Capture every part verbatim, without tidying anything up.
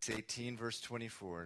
eighteen, verse twenty-four. It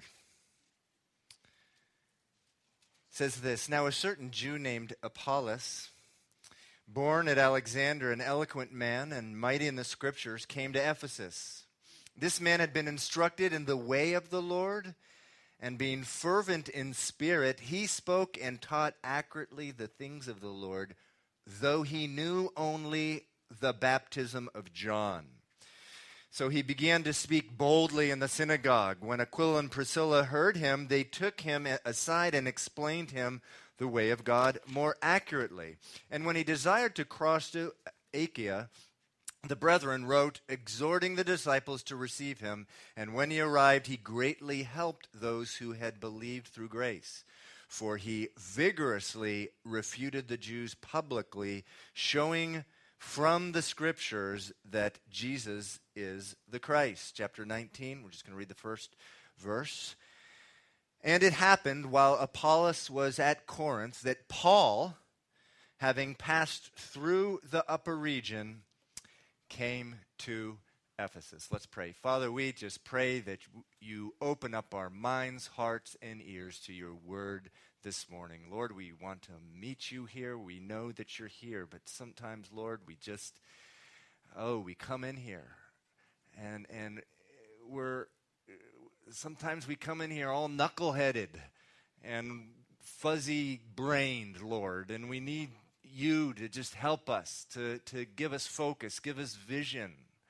says this, "Now a certain Jew named Apollos, born at Alexandria, an eloquent man and mighty in the scriptures, came to Ephesus. This man had been instructed in the way of the Lord, and being fervent in spirit, he spoke and taught accurately the things of the Lord, though he knew only the baptism of John. So he began to speak boldly in the synagogue. When Aquila and Priscilla heard him, they took him aside and explained him the way of God more accurately. And when he desired to cross to Achaia, the brethren wrote, exhorting the disciples to receive him. And when he arrived, he greatly helped those who had believed through grace. For he vigorously refuted the Jews publicly, showing from the scriptures that Jesus is the Christ." Chapter nineteen, we're just going to read the first verse. "And it happened while Apollos was at Corinth that Paul, having passed through the upper region, came to Ephesus." Let's pray. Father, we just pray that you open up our minds, hearts, and ears to your word this morning. Lord, we want to meet you here. We know that you're here, but sometimes, Lord, we just, oh, we come in here, and and we're, sometimes we come in here all knuckleheaded and fuzzy-brained, Lord, and we need you to just help us, to, to give us focus, give us vision.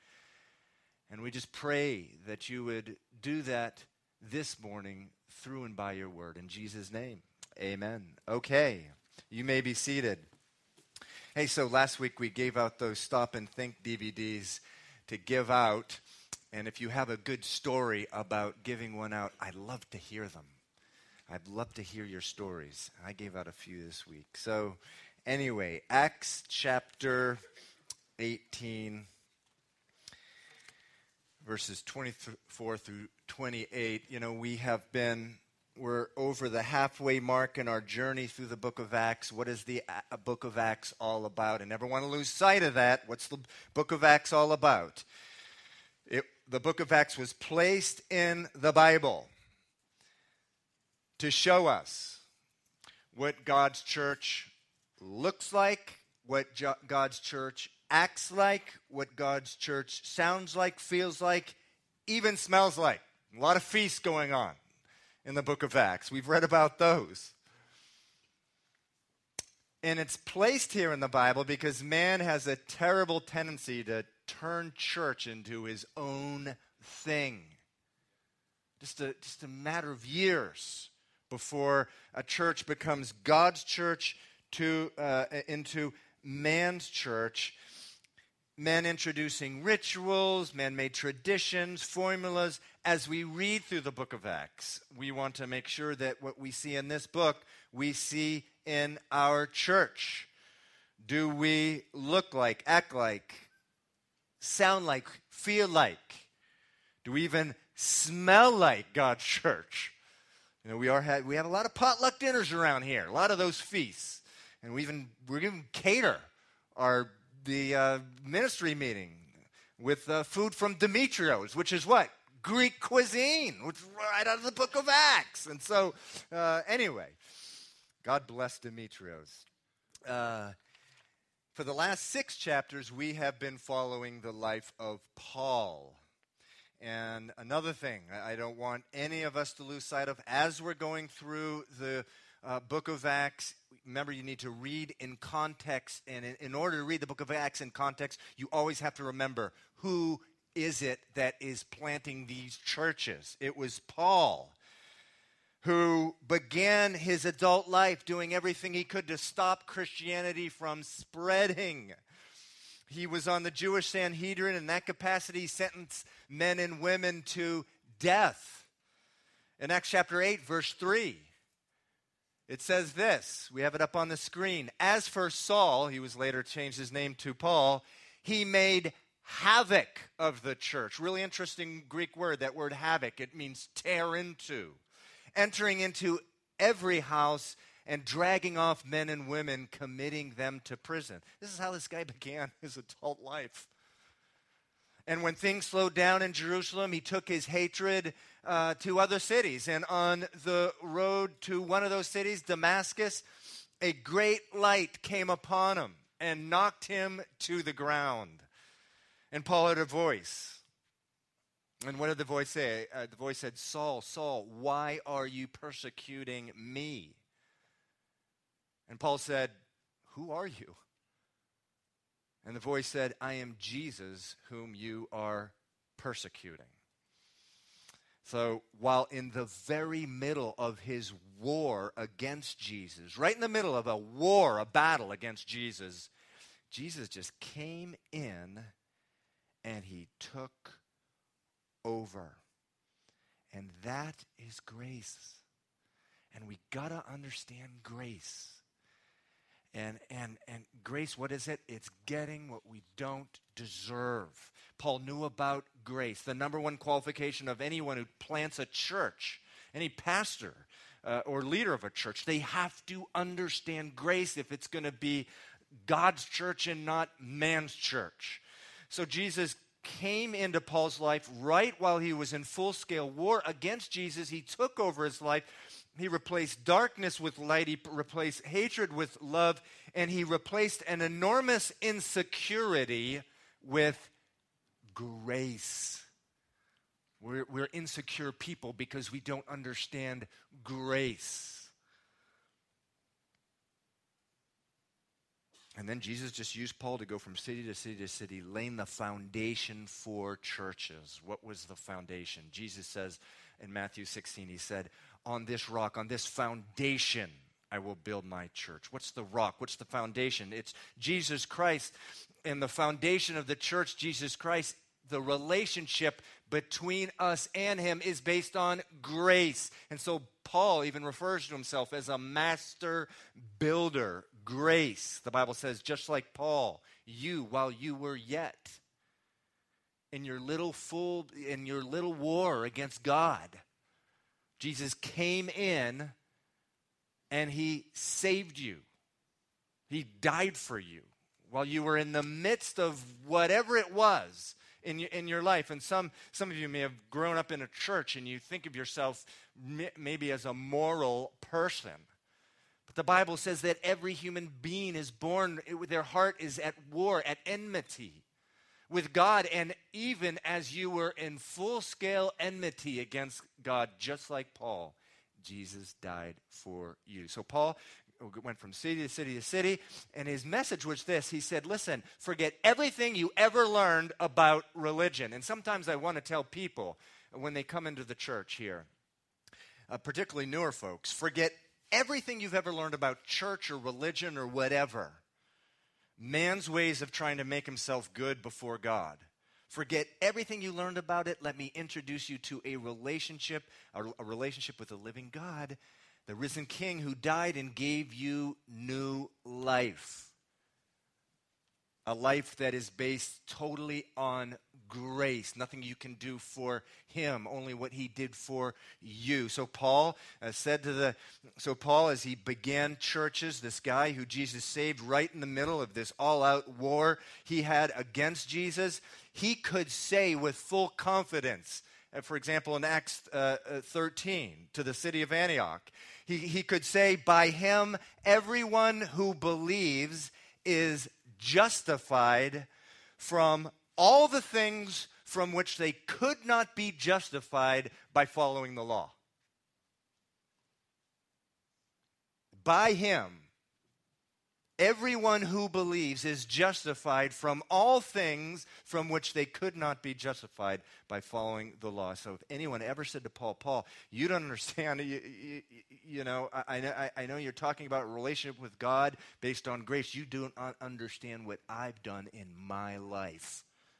And we just pray that you would do that this morning through and by your word. In Jesus' name, amen. Okay, you may be seated. Hey, so last week we gave out those Stop and Think D V Ds to give out. And if you have a good story about giving one out, I'd love to hear them. I'd love to hear your stories. I gave out a few this week. So anyway, Acts chapter eighteen, verses twenty-four through twenty-eight. You know, we have been, we're over the halfway mark in our journey through the book of Acts. What is the a- book of Acts all about? And never want to lose sight of that. What's the book of Acts all about? It, the book of Acts was placed in the Bible to show us what God's church looks like, what jo- God's church acts like, what God's church sounds like, feels like, even smells like. A lot of feasts going on in the book of Acts. We've read about those. And it's placed here in the Bible because man has a terrible tendency to turn church into his own thing. Just a, just a matter of years before a church becomes God's church to uh, into man's church. Men introducing rituals, man-made traditions, formulas. As we read through the book of Acts, we want to make sure that what we see in this book, we see in our church. Do we look like, act like, sound like, feel like? Do we even smell like God's church? You know, we are ha- we have a lot of potluck dinners around here, a lot of those feasts, and we even we're even cater our the uh, ministry meeting with uh, food from Demetrios, which is what? Greek cuisine, which is right out of the book of Acts. And so, uh, anyway, God bless Demetrios. Uh, for the last six chapters, we have been following the life of Paul. And another thing I don't want any of us to lose sight of as we're going through the uh, book of Acts. Remember, you need to read in context, and in, in order to read the book of Acts in context, you always have to remember, who is it that is planting these churches? It was Paul, who began his adult life doing everything he could to stop Christianity from spreading. He was on the Jewish Sanhedrin. In that capacity, he sentenced men and women to death. In Acts chapter eight, verse three, it says this. We have it up on the screen. As for Saul, he was later changed his name to Paul, he made havoc of the church. Really interesting Greek word, that word havoc. It means tear into. Entering into every house and dragging off men and women, committing them to prison. This is how this guy began his adult life. And when things slowed down in Jerusalem, he took his hatred uh, to other cities. And on the road to one of those cities, Damascus, a great light came upon him and knocked him to the ground. And Paul heard a voice. And what did the voice say? Uh, the voice said, Saul, Saul, why are you persecuting me? And Paul said, who are you? And the voice said, I am Jesus whom you are persecuting. So while in the very middle of his war against Jesus, right in the middle of a war, a battle against Jesus, Jesus just came in and he took over. And that is grace. And we got to understand grace. And, and, and grace, what is it? It's getting what we don't deserve. Paul knew about grace. The number one qualification of anyone who plants a church, any pastor uh, or leader of a church, they have to understand grace if it's going to be God's church and not man's church. So Jesus came into Paul's life right while he was in full-scale war against Jesus. He took over his life. He replaced darkness with light. He replaced hatred with love. And he replaced an enormous insecurity with grace. We're, we're insecure people because we don't understand grace. And then Jesus just used Paul to go from city to city to city, laying the foundation for churches. What was the foundation? Jesus says in Matthew sixteen, he said, on this rock, on this foundation, I will build my church. What's the rock? What's the foundation? It's Jesus Christ. And the foundation of the church, Jesus Christ, the relationship between us and him is based on grace. And so Paul even refers to himself as a master builder. Grace, the Bible says, just like Paul, you, while you were yet in your little full, in your little war against God, Jesus came in and he saved you. He died for you while you were in the midst of whatever it was in your, in your life. And some, some of you may have grown up in a church and you think of yourself maybe as a moral person. But the Bible says that every human being is born, it, their heart is at war, at enmity with God. And even as you were in full-scale enmity against God, just like Paul, Jesus died for you. So Paul went from city to city to city, and his message was this. He said, listen, forget everything you ever learned about religion. And sometimes I want to tell people when they come into the church here, uh, particularly newer folks, forget everything you've ever learned about church or religion or whatever. Man's ways of trying to make himself good before God. Forget everything you learned about it. Let me introduce you to a relationship, a, a relationship with the living God, the risen King who died and gave you new life. A life that is based totally on grace. Nothing you can do for him, only what he did for you. So Paul uh, said to the, so Paul, as he began churches, this guy who Jesus saved right in the middle of this all-out war he had against Jesus, he could say with full confidence, uh, for example, in Acts uh, uh, thirteen, to the city of Antioch, he, he could say, by him, everyone who believes is justified from all the things from which they could not be justified by following the law. By him, everyone who believes is justified from all things from which they could not be justified by following the law. So if anyone ever said to Paul, Paul, you don't understand, you, you, you know, I, I, I know you're talking about a relationship with God based on grace. You don't understand what I've done in my life.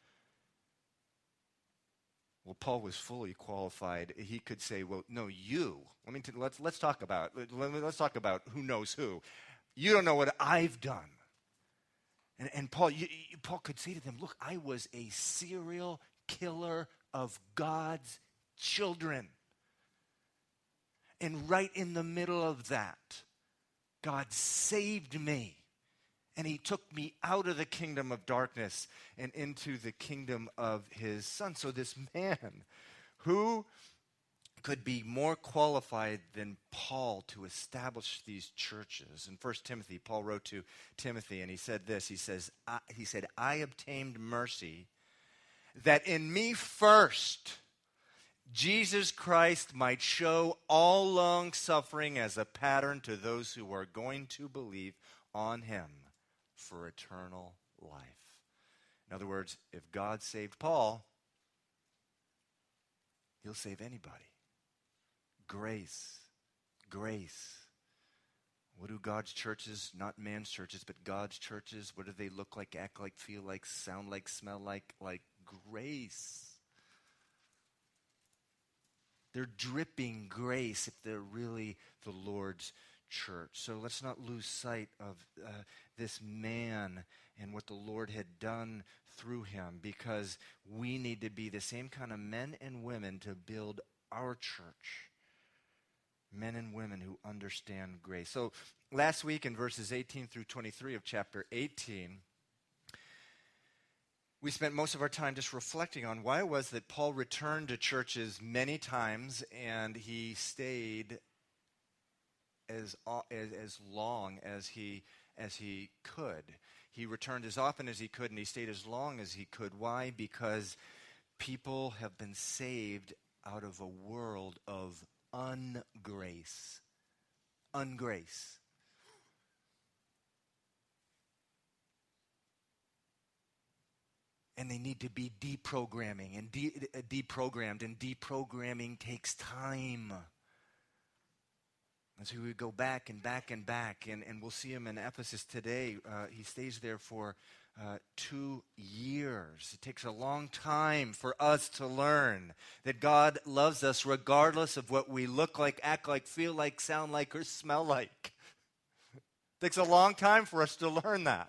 Well, Paul was fully qualified. He could say, well, no, you. Let me t- let's let's talk about let, let's talk about who knows who. You don't know what I've done. And, and Paul, you, you, Paul could say to them, look, I was a serial killer of God's children. And right in the middle of that, God saved me And he took me out of the kingdom of darkness and into the kingdom of his son. So this man, who could be more qualified than Paul to establish these churches? In First Timothy, Paul wrote to Timothy, and he said this. He says, I, he said, I obtained mercy that in me first Jesus Christ might show all long suffering as a pattern to those who are going to believe on him for eternal life. In other words, if God saved Paul, he'll save anybody. Grace. Grace. What do God's churches, not man's churches, but God's churches, what do they look like, act like, feel like, sound like, smell like? Like grace. They're dripping grace if they're really the Lord's church. So let's not lose sight of uh, this man and what the Lord had done through him, because we need to be the same kind of men and women to build our church. Men and women who understand grace. So last week in verses eighteen through twenty-three of chapter eighteen, we spent most of our time just reflecting on why it was that Paul returned to churches many times and he stayed as as, as long as he as he could. He returned as often as he could, and he stayed as long as he could. Why? Because people have been saved out of a world of ungrace. Ungrace. And they need to be deprogramming and de- uh, deprogrammed, and deprogramming takes time. And so we go back and back and back, and, and we'll see him in Ephesus today. Uh, he stays there for uh, two years. It takes a long time for us to learn that God loves us regardless of what we look like, act like, feel like, sound like, or smell like. It takes a long time for us to learn that.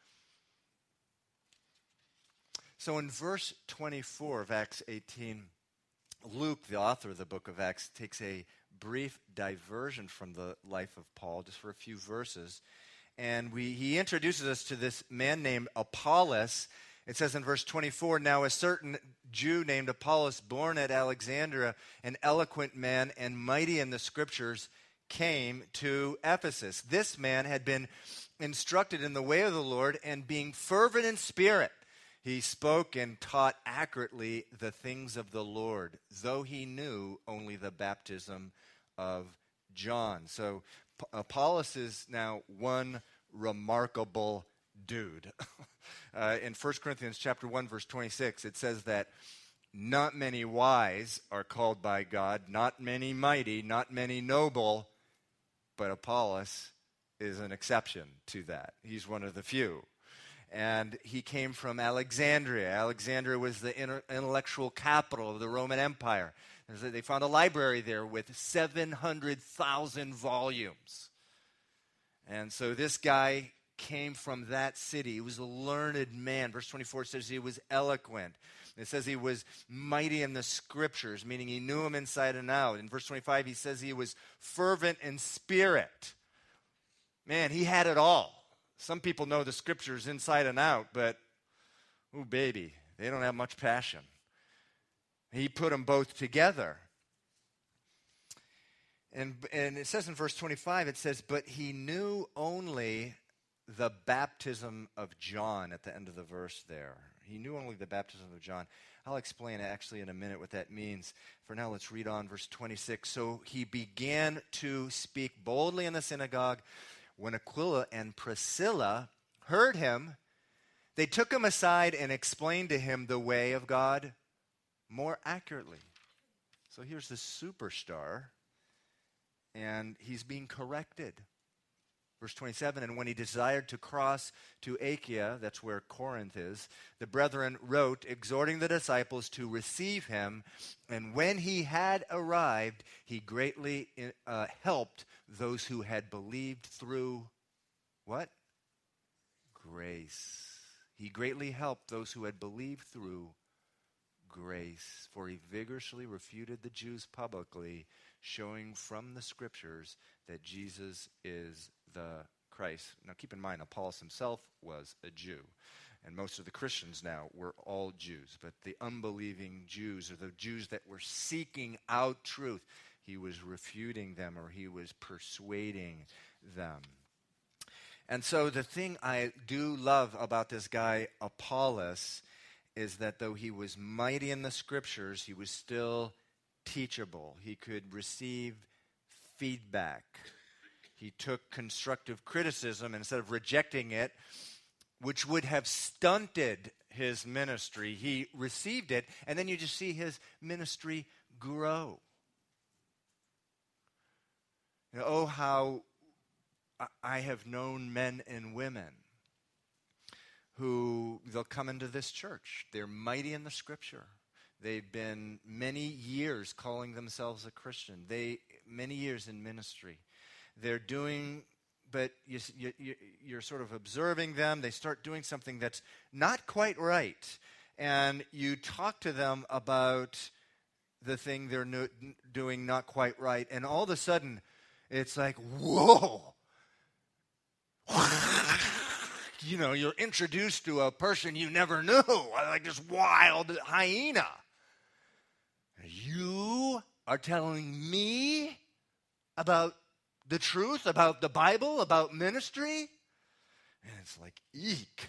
So in verse twenty-four of Acts eighteen, Luke, the author of the book of Acts, takes a brief diversion from the life of Paul, just for a few verses. And we, he introduces us to this man named Apollos. It says in verse twenty-four, now a certain Jew named Apollos, born at Alexandria, an eloquent man and mighty in the scriptures, came to Ephesus. This man had been instructed in the way of the Lord, and being fervent in spirit, he spoke and taught accurately the things of the Lord, though he knew only the baptism of John. So P- Apollos is now one remarkable dude. uh, in First Corinthians chapter one, verse twenty-six, it says that not many wise are called by God, not many mighty, not many noble, but Apollos is an exception to that. He's one of the few. And he came from Alexandria. Alexandria was the inter- intellectual capital of the Roman Empire. A, they found a library there with seven hundred thousand volumes. And so this guy came from that city. He was a learned man. Verse twenty-four says he was eloquent. It says he was mighty in the scriptures, meaning he knew them inside and out. In verse twenty-five, he says he was fervent in spirit. Man, he had it all. Some people know the scriptures inside and out, but, ooh, baby, they don't have much passion. He put them both together. And, and it says in verse twenty-five, it says, but he knew only the baptism of John at the end of the verse there. He knew only the baptism of John. I'll explain actually in a minute what that means. For now, let's read on verse twenty-six. So he began to speak boldly in the synagogue. When Aquila and Priscilla heard him, they took him aside and explained to him the way of God more accurately. So here's the superstar, and he's being corrected. Verse twenty-seven, and when he desired to cross to Achaia, that's where Corinth is, the brethren wrote, exhorting the disciples to receive him. And when he had arrived, he greatly uh, helped those who had believed through what? Grace. He greatly helped those who had believed through grace, for he vigorously refuted the Jews publicly, showing from the scriptures that Jesus is the Christ. Now keep in mind, Apollos himself was a Jew. And most of the Christians now were all Jews. But the unbelieving Jews, or the Jews that were seeking out truth, he was refuting them, or he was persuading them. And so the thing I do love about this guy, Apollos, is that though he was mighty in the scriptures, he was still teachable. He could receive feedback. He took constructive criticism instead of rejecting it, which would have stunted his ministry. He received it, and then you just see his ministry grow. You know, oh, how I have known men and women who, they'll come into this church. They're mighty in the scripture. They've been many years calling themselves a Christian. They, many years in ministry. They're doing... But you, you, you're sort of observing them. They start doing something that's not quite right. And you talk to them about the thing they're no, doing not quite right. And all of a sudden, it's like, whoa. You know, you're introduced to a person you never knew. Like this wild hyena. You are telling me about the truth, about the Bible, about ministry? And it's like, eek.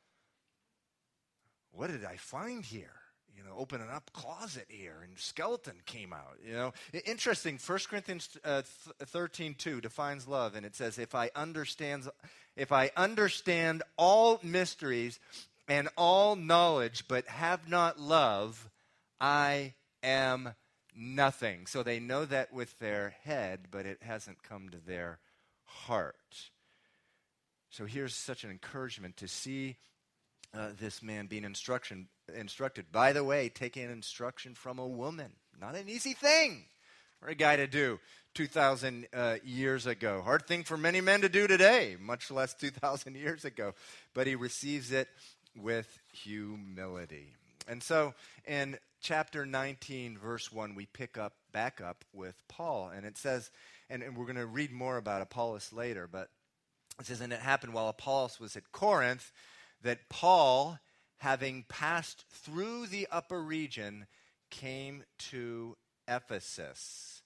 What did I find here? You know, opening up closet here, and skeleton came out. You know, interesting. First Corinthians uh, thirteen two defines love, and it says, "If I understand, if I understand all mysteries and all knowledge, but have not love, I am nothing." So they know that with their head, but it hasn't come to their heart. So here's such an encouragement to see uh, this man being instruction, instructed. By the way, taking instruction from a woman. Not an easy thing for a guy to do two thousand uh, years ago. Hard thing for many men to do today, much less two thousand years ago. But he receives it with humility. And so in chapter nineteen, verse one, we pick up, back up with Paul. And it says, and, and we're going to read more about Apollos later, but it says, "And it happened while Apollos was at Corinth, that Paul, having passed through the upper region, came to Ephesus."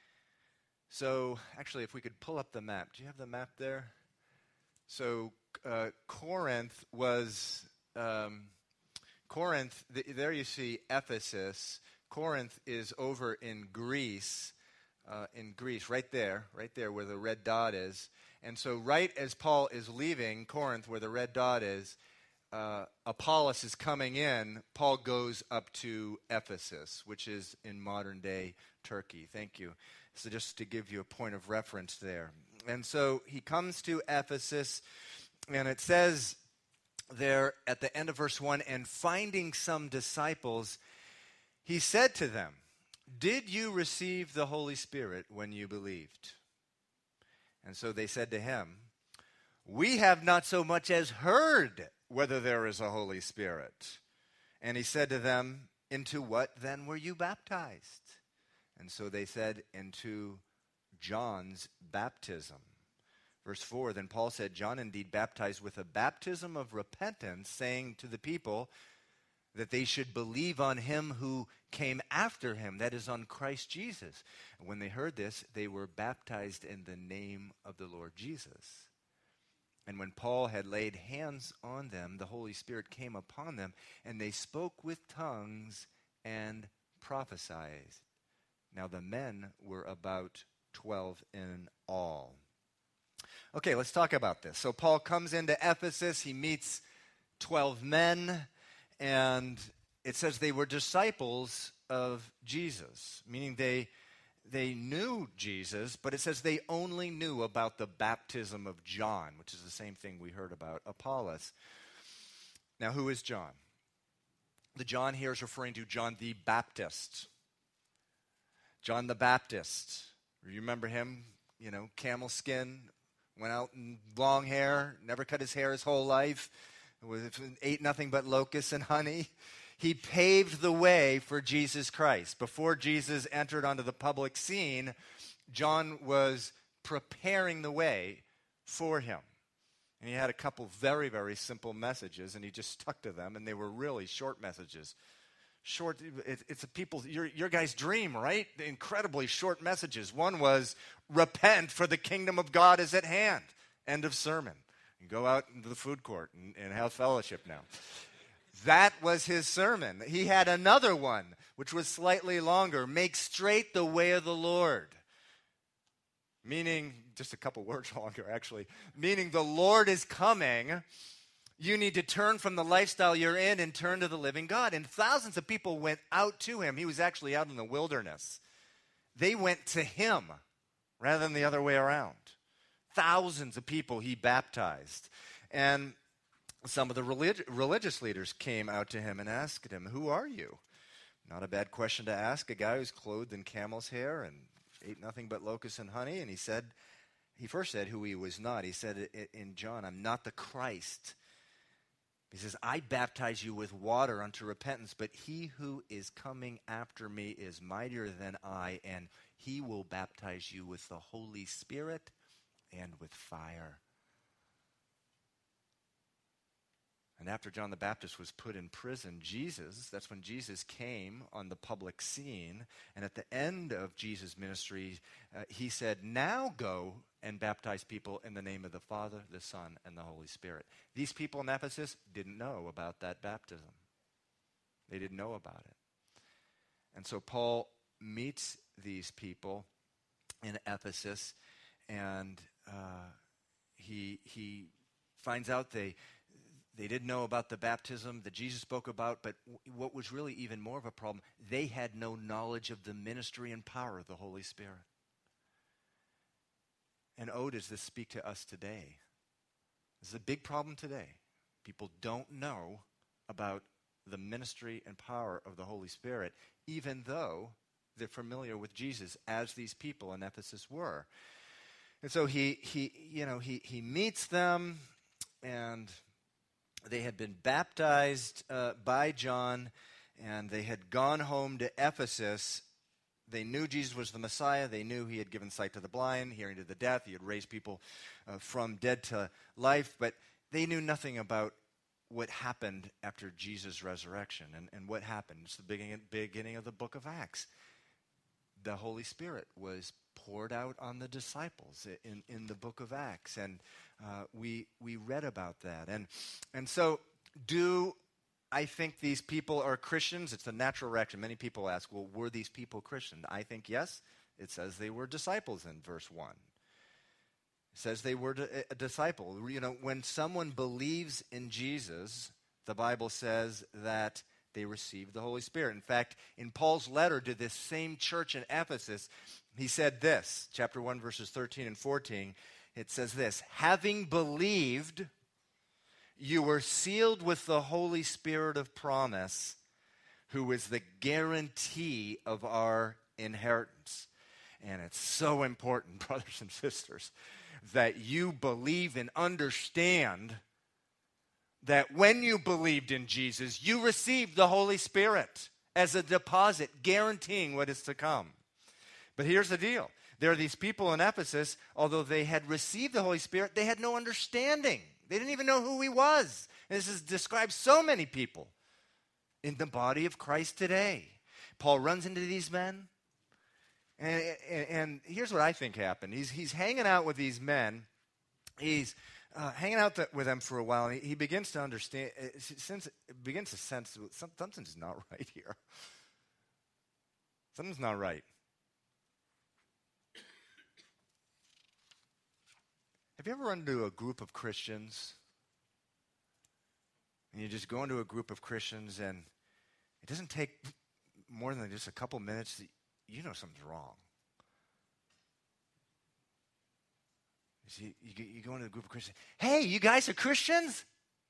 So, actually, if we could pull up the map. Do you have the map there? So, uh, Corinth was... Um, Corinth, the, there you see Ephesus. Corinth is over in Greece, uh, in Greece, right there, right there where the red dot is. And so right as Paul is leaving Corinth, where the red dot is, uh, Apollos is coming in. Paul goes up to Ephesus, which is in modern-day Turkey. Thank you. So just to give you a point of reference there. And so he comes to Ephesus, and it says there at the end of verse one, "And finding some disciples, he said to them, 'Did you receive the Holy Spirit when you believed?' And so they said to him, 'We have not so much as heard whether there is a Holy Spirit.' And he said to them, 'Into what then were you baptized?' And so they said, 'Into John's baptism.' Verse four, then Paul said, 'John indeed baptized with a baptism of repentance, saying to the people that they should believe on him who came after him, that is, on Christ Jesus.' And when they heard this, they were baptized in the name of the Lord Jesus. And when Paul had laid hands on them, the Holy Spirit came upon them, and they spoke with tongues and prophesied. Now the men were about twelve in all." Okay, let's talk about this. So Paul comes into Ephesus. He meets twelve men, and it says they were disciples of Jesus, meaning they they knew Jesus, but it says they only knew about the baptism of John, which is the same thing we heard about Apollos. Now, who is John? The John here is referring to John the Baptist. John the Baptist. You remember him? You know, camel skin, went out in long hair, never cut his hair his whole life, ate nothing but locusts and honey. He paved the way for Jesus Christ. Before Jesus entered onto the public scene, John was preparing the way for him. And he had a couple very, very simple messages, and he just stuck to them, and they were really short messages. Short, it, it's a people, your, your guy's dream, right? Incredibly short messages. One was, repent, for the kingdom of God is at hand. End of sermon. You go out into the food court and, and have fellowship now. That was his sermon. He had another one, which was slightly longer. Make straight the way of the Lord. Meaning, just a couple words longer actually, meaning the Lord is coming. You need to turn from the lifestyle you're in and turn to the living God. And thousands of people went out to him. He was actually out in the wilderness. They went to him rather than the other way around. Thousands of people he baptized. And some of the relig- religious leaders came out to him and asked him, who are you? Not a bad question to ask a guy who's clothed in camel's hair and ate nothing but locusts and honey. And he said, he first said who he was not. He said in John, I'm not the Christ. He says, I baptize you with water unto repentance, but he who is coming after me is mightier than I, and he will baptize you with the Holy Spirit and with fire. And after John the Baptist was put in prison, Jesus, that's when Jesus came on the public scene. And at the end of Jesus' ministry, uh, he said, now go and baptize people in the name of the Father, the Son, and the Holy Spirit. These people in Ephesus didn't know about that baptism. They didn't know about it. And so Paul meets these people in Ephesus, and uh, he he finds out they... They didn't know about the baptism that Jesus spoke about, but w- what was really even more of a problem, they had no knowledge of the ministry and power of the Holy Spirit. And oh, does this speak to us today? This is a big problem today. People don't know about the ministry and power of the Holy Spirit, even though they're familiar with Jesus, as these people in Ephesus were. And so he, he you know, he, he meets them, and they had been baptized uh, by John, and they had gone home to Ephesus. They knew Jesus was the Messiah. They knew he had given sight to the blind, hearing to the deaf. He had raised people uh, from dead to life. But they knew nothing about what happened after Jesus' resurrection. And, and what happened? It's the beginning, beginning of the book of Acts. The Holy Spirit was poured out on the disciples in, in the book of Acts. And uh, we we read about that. And and so do I think these people are Christians? It's a natural reaction. Many people ask, well, were these people Christian? I think yes. It says they were disciples in verse one. It says they were a disciple. You know, when someone believes in Jesus, the Bible says that they received the Holy Spirit. In fact, in Paul's letter to this same church in Ephesus, he said this, chapter one, verses thirteen and fourteen. It says this, having believed, you were sealed with the Holy Spirit of promise, who is the guarantee of our inheritance. And it's so important, brothers and sisters, that you believe and understand that when you believed in Jesus, you received the Holy Spirit as a deposit, guaranteeing what is to come. But here's the deal. There are these people in Ephesus, although they had received the Holy Spirit, they had no understanding. They didn't even know who he was. And this is describes so many people in the body of Christ today. Paul runs into these men, and, and, and here's what I think happened. He's, he's hanging out with these men. He's uh, hanging out th- with them for a while, and he, he begins to understand, uh, since begins to sense some, something's not right here. Something's not right. Have you ever run into a group of Christians, and you just go into a group of Christians, and it doesn't take more than just a couple minutes, you know something's wrong. You see, you, you go into a group of Christians, hey, you guys are Christians?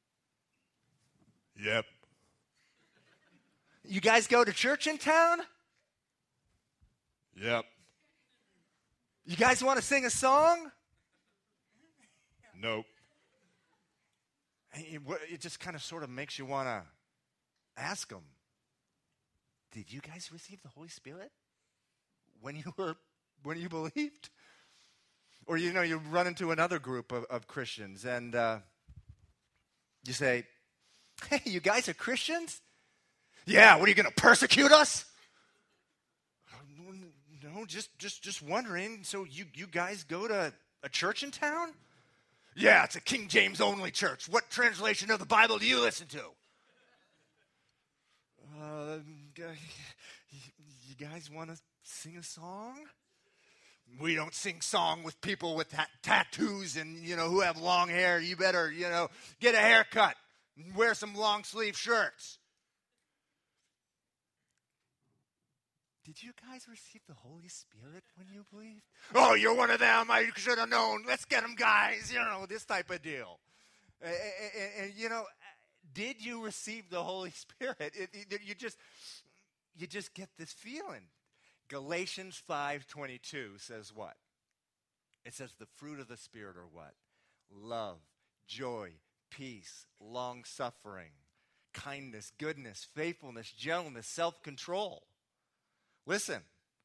Yep. You guys go to church in town? Yep. You guys want to sing a song? Nope. It, it just kind of sort of makes you want to ask them, did you guys receive the Holy Spirit when you were when you believed? Or, you know, you run into another group of, of Christians and uh, you say, hey, you guys are Christians? Yeah, what, are you going to persecute us? No, just just just wondering. So you, you guys go to a church in town? Yeah, it's a King James only church. What translation of the Bible do you listen to? Uh, you guys want to sing a song? We don't sing song with people with ta- tattoos and, you know, who have long hair. You better, you know, get a haircut and wear some long sleeve shirts. Did you guys receive the Holy Spirit when you believed? Oh, you're one of them. I should have known. Let's get them, guys. You know, this type of deal. And, and, and you know, did you receive the Holy Spirit? It, it, you just, you just get this feeling. Galatians five twenty-two says what? It says the fruit of the Spirit are what? Love, joy, peace, long-suffering, kindness, goodness, faithfulness, gentleness, self-control. Listen,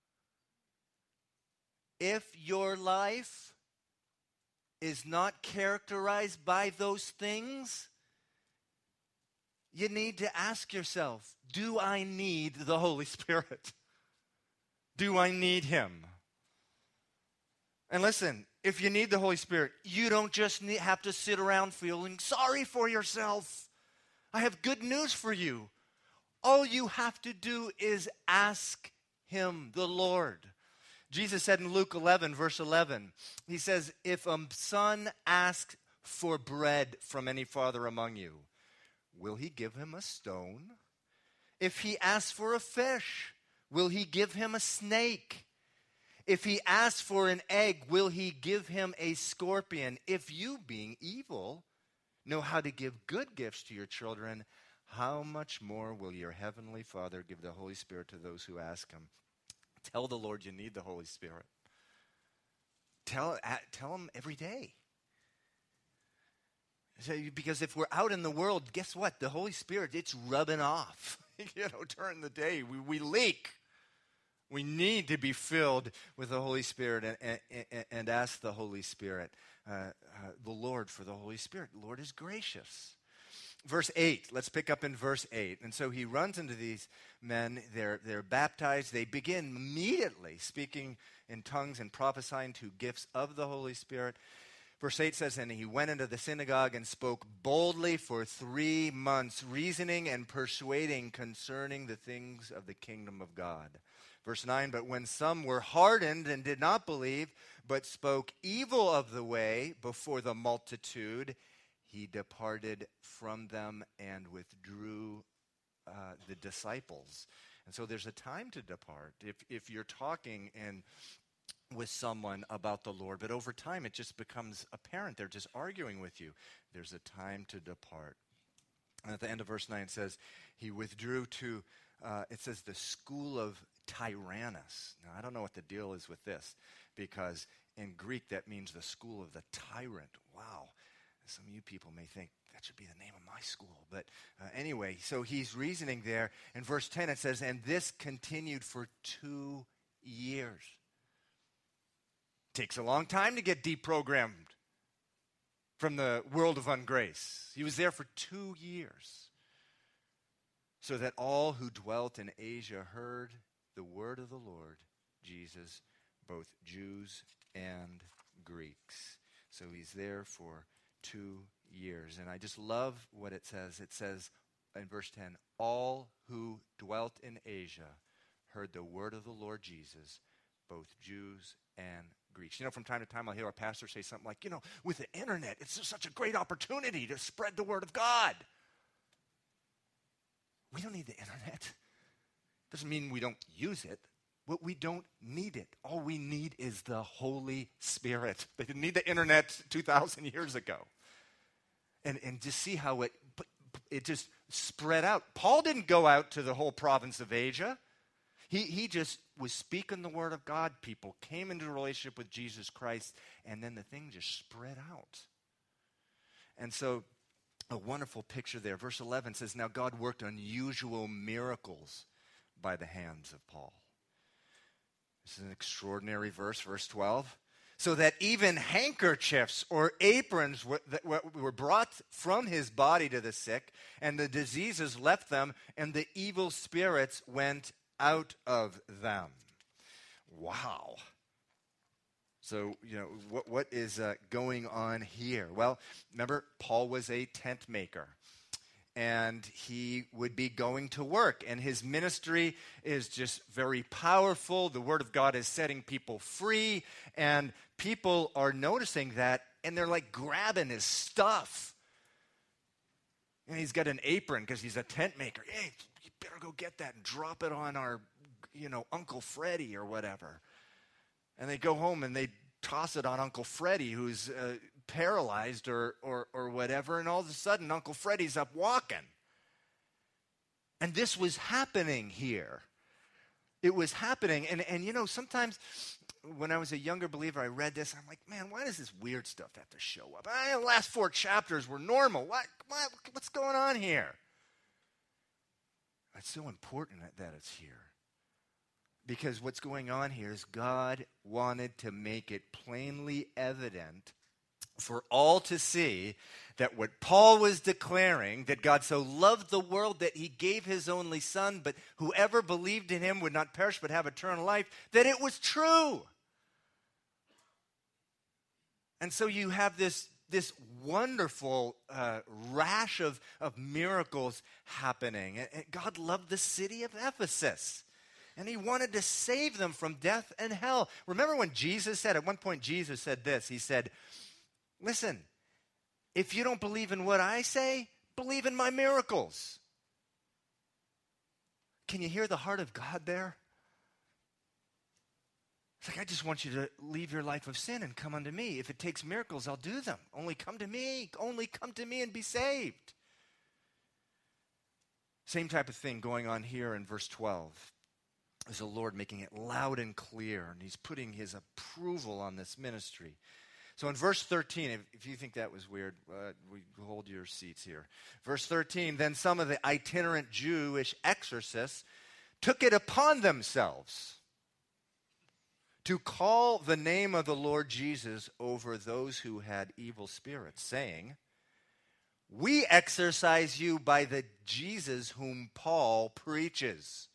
if your life is not characterized by those things, you need to ask yourself, do I need the Holy Spirit? Do I need him? And listen, if you need the Holy Spirit, you don't just need, have to sit around feeling sorry for yourself. I have good news for you. All you have to do is ask him, the Lord. Jesus said in Luke eleven, verse eleven, he says, if a son asks for bread from any father among you, will he give him a stone? If he asks for a fish, will he give him a snake? If he asks for an egg, will he give him a scorpion? If you, being evil, know how to give good gifts to your children, how much more will your heavenly Father give the Holy Spirit to those who ask him? Tell the Lord you need the Holy Spirit. Tell, tell him every day. Because if we're out in the world, guess what? The Holy Spirit, it's rubbing off. You know, during the day, we, we leak. We need to be filled with the Holy Spirit and, and, and ask the Holy Spirit, uh, uh, the Lord for the Holy Spirit. The Lord is gracious. Verse eight, let's pick up in verse eight. And so he runs into these men. They're, they're baptized. They begin immediately speaking in tongues and prophesying to gifts of the Holy Spirit. Verse eight says, and he went into the synagogue and spoke boldly for three months, reasoning and persuading concerning the things of the kingdom of God. Verse nine, but when some were hardened and did not believe, but spoke evil of the way before the multitude, he departed from them and withdrew uh, the disciples. And so there's a time to depart. If if you're talking and with someone about the Lord, but over time it just becomes apparent they're just arguing with you, there's a time to depart. And at the end of verse nine it says, he withdrew to, uh, it says the school of Tyrannus. Now I don't know what the deal is with this, because in Greek that means the school of the tyrant. Wow. Some of you people may think that should be the name of my school. But uh, anyway, so he's reasoning there. In verse ten it says, and this continued for two years. Takes a long time to get deprogrammed from the world of ungrace. He was there for two years. So that all who dwelt in Asia heard the word of the Lord Jesus, both Jews and Greeks. So he's there for two years. And I just love what it says. It says in verse ten, all who dwelt in Asia heard the word of the Lord Jesus, both Jews and Greeks. You know, from time to time I'll hear a pastor say something like, you know, with the internet, it's just such a great opportunity to spread the word of God. We don't need the internet. Doesn't mean we don't use it. But we don't need it. All we need is the Holy Spirit. They didn't need the internet two thousand years ago. And and just see how it it just spread out. Paul didn't go out to the whole province of Asia. He he just was speaking the word of God. People came into a relationship with Jesus Christ, and then the thing just spread out. And so a wonderful picture there. Verse eleven says, now God worked unusual miracles by the hands of Paul. This is an extraordinary verse, verse twelve. so that even handkerchiefs or aprons were, that were brought from his body to the sick, and the diseases left them, and the evil spirits went out of them. Wow. So, you know, what, what is uh, going on here? Well, remember, Paul was a tent maker. And he would be going to work. And his ministry is just very powerful. The Word of God is setting people free. And people are noticing that, and they're like grabbing his stuff. And he's got an apron because he's a tent maker. Hey, you better go get that and drop it on our, you know, Uncle Freddie or whatever. And they go home and they toss it on Uncle Freddie, who's uh, paralyzed or, or or whatever, and all of a sudden Uncle Freddie's up walking. And this was happening here. It was happening. And, and you know, sometimes when I was a younger believer, I read this, I'm like, man, why does this weird stuff have to show up? I, the last four chapters were normal. What, what, what's going on here? It's so important that it's here. Because what's going on here is God wanted to make it plainly evident for all to see that what Paul was declaring, that God so loved the world that he gave his only son, but whoever believed in him would not perish but have eternal life, that it was true. And so you have this, this wonderful uh, rash of, of miracles happening. And, and God loved the city of Ephesus. And he wanted to save them from death and hell. Remember when Jesus said, at one point Jesus said this, he said, listen, if you don't believe in what I say, believe in my miracles. Can you hear the heart of God there? It's like, I just want you to leave your life of sin and come unto me. If it takes miracles, I'll do them. Only come to me. Only come to me and be saved. Same type of thing going on here in verse twelve. Is the Lord making it loud and clear, and he's putting his approval on this ministry. So in verse thirteen, if, if you think that was weird, uh, we hold your seats here. Verse thirteen, then some of the itinerant Jewish exorcists took it upon themselves to call the name of the Lord Jesus over those who had evil spirits, saying, we exorcise you by the Jesus whom Paul preaches.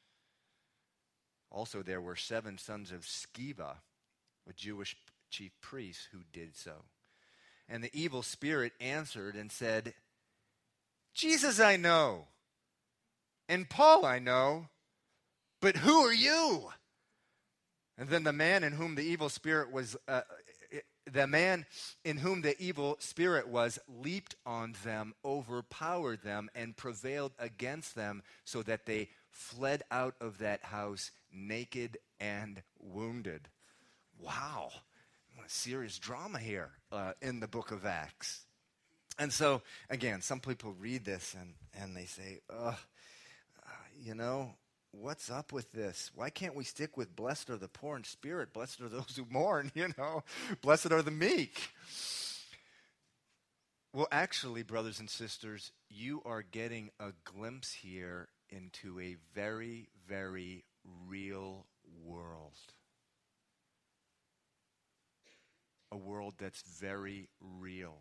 Also, there were seven sons of Sceva, a Jewish chief priest, who did so. And the evil spirit answered and said, Jesus I know, and Paul I know, but who are you? And then the man in whom the evil spirit was, uh, the man in whom the evil spirit was, leaped on them, overpowered them, and prevailed against them, so that they fled out of that house naked and wounded. Wow. What a serious drama here uh, in the book of Acts. And so, again, some people read this and, and they say, uh, you know, what's up with this? Why can't we stick with blessed are the poor in spirit? Blessed are those who mourn, you know. Blessed are the meek. Well, actually, brothers and sisters, you are getting a glimpse here into a very, very real world. A world that's very real.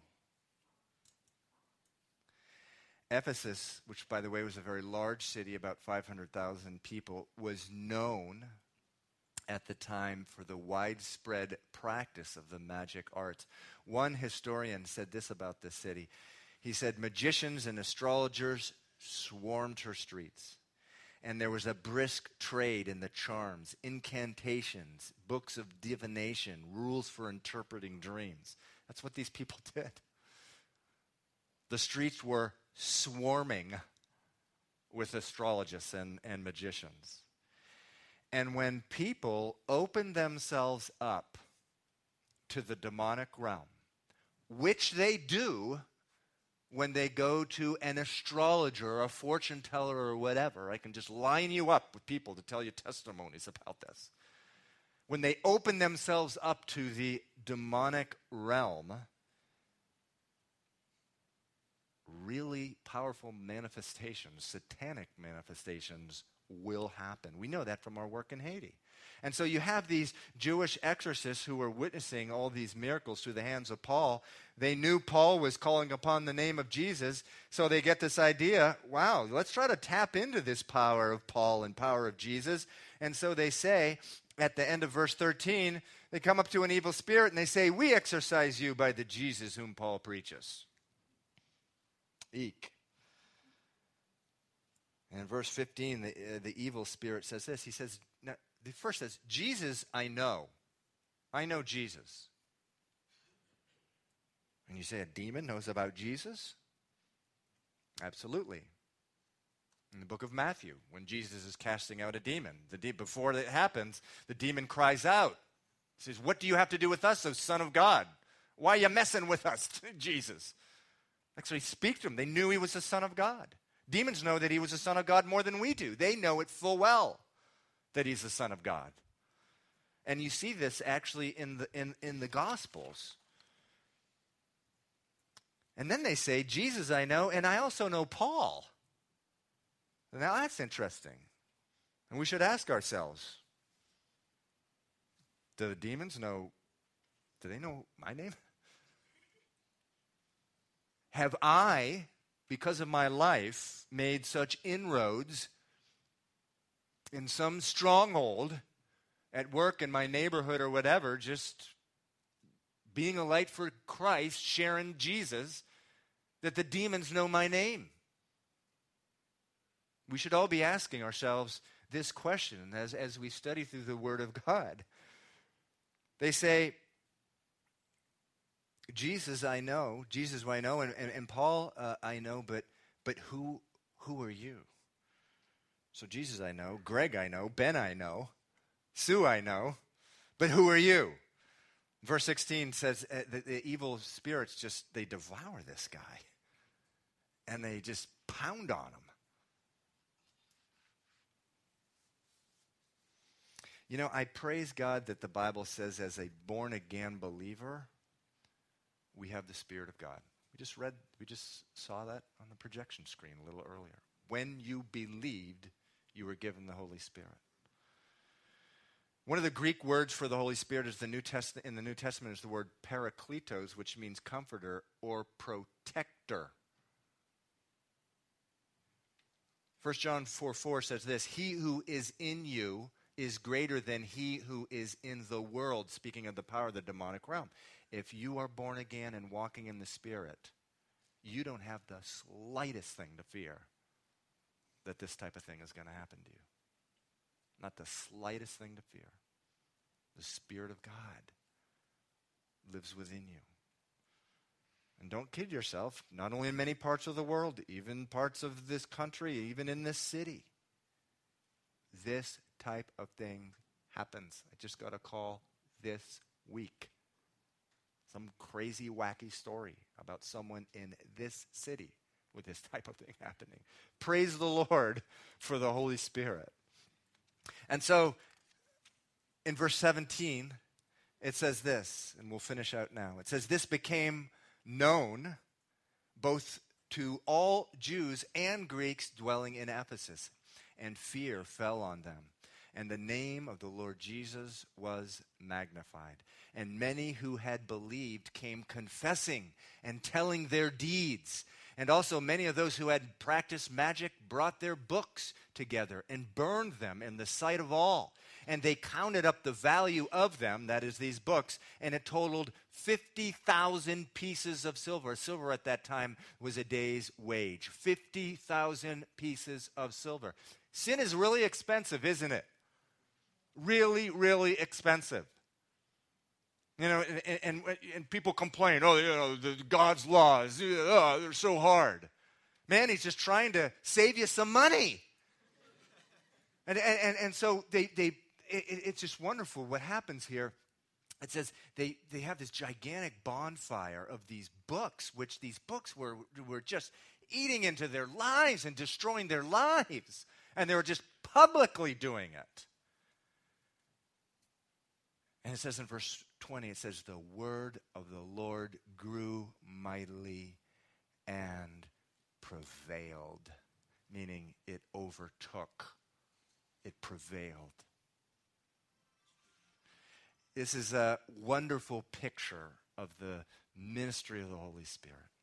Ephesus, which by the way was a very large city, about five hundred thousand people, was known at the time for the widespread practice of the magic arts. One historian said this about this city. He said, magicians and astrologers swarmed her streets. And there was a brisk trade in the charms, incantations, books of divination, rules for interpreting dreams. That's what these people did. The streets were swarming with astrologists and, and magicians. And when people opened themselves up to the demonic realm, which they do when they go to an astrologer or a fortune teller or whatever, I can just line you up with people to tell you testimonies about this. When they open themselves up to the demonic realm, really powerful manifestations, satanic manifestations, will happen. We know that from our work in Haiti. And so you have these Jewish exorcists who were witnessing all these miracles through the hands of Paul. They knew Paul was calling upon the name of Jesus, so they get this idea, wow, let's try to tap into this power of Paul and power of Jesus. And so they say, at the end of verse thirteen, they come up to an evil spirit and they say, we exorcise you by the Jesus whom Paul preaches. Eek. And in verse fifteen, the, uh, the evil spirit says this. He says, now, the first says, Jesus I know. I know Jesus. And you say a demon knows about Jesus? Absolutely. In the book of Matthew, when Jesus is casting out a demon, the de- before it happens, the demon cries out. He says, what do you have to do with us, O Son of God? Why are you messing with us, Jesus? Actually, speak to him. They knew he was the Son of God. Demons know that he was the Son of God more than we do. They know it full well that he's the Son of God. And you see this actually in the in, in the Gospels. And then they say, Jesus I know, and I also know Paul. Now that's interesting. And we should ask ourselves, do the demons know, do they know my name? Have I, because of my life, made such inroads in some stronghold at work, in my neighborhood or whatever, just being a light for Christ, sharing Jesus, that the demons know my name? We should all be asking ourselves this question as, as we study through the Word of God. They say, Jesus I know, Jesus I know, and, and, and Paul uh, I know, but but who who are you? So Jesus I know, Greg I know, Ben I know, Sue I know, but who are you? Verse sixteen says uh, the, the evil spirits just, they devour this guy. And they just pound on him. You know, I praise God that the Bible says as a born-again believer, we have the Spirit of God. We just read, we just saw that on the projection screen a little earlier. When you believed, you were given the Holy Spirit. One of the Greek words for the Holy Spirit is the New Test- in the New Testament is the word parakletos, which means comforter or protector. First John four four says this, he who is in you is greater than he who is in the world, speaking of the power of the demonic realm. If you are born again and walking in the Spirit, you don't have the slightest thing to fear that this type of thing is going to happen to you. Not the slightest thing to fear. The Spirit of God lives within you. And don't kid yourself, not only in many parts of the world, even parts of this country, even in this city, this type of thing happens. I just got a call this week. Some crazy, wacky story about someone in this city with this type of thing happening. Praise the Lord for the Holy Spirit. And so, in verse seventeen, it says this, and we'll finish out now. It says, this became known both to all Jews and Greeks dwelling in Ephesus, and fear fell on them. And the name of the Lord Jesus was magnified. And many who had believed came confessing and telling their deeds. And also many of those who had practiced magic brought their books together and burned them in the sight of all. And they counted up the value of them, that is these books, and it totaled fifty thousand pieces of silver. Silver at that time was a day's wage. fifty thousand pieces of silver. Sin is really expensive, isn't it? Really, really expensive. You know, and, and, and people complain, oh, you know, the, God's laws, oh, they're so hard. Man, he's just trying to save you some money. And and, and so they, they it, it's just wonderful what happens here. It says they, they have this gigantic bonfire of these books, which these books were, were just eating into their lives and destroying their lives. And they were just publicly doing it. And it says in verse twenty, it says, the word of the Lord grew mightily and prevailed, meaning it overtook it prevailed. This is a wonderful picture of the ministry of the Holy Spirit.